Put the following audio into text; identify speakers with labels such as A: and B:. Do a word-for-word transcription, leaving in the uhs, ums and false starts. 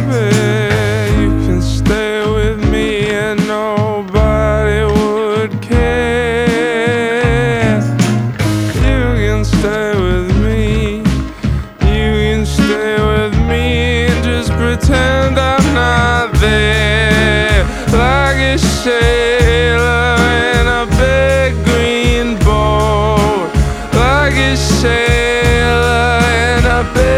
A: baby. You can stay with me and nobody would care. You can stay with me. You can stay with me and just pretend I'm not there. Like a sailor in a big green boat. Like a sailor in a big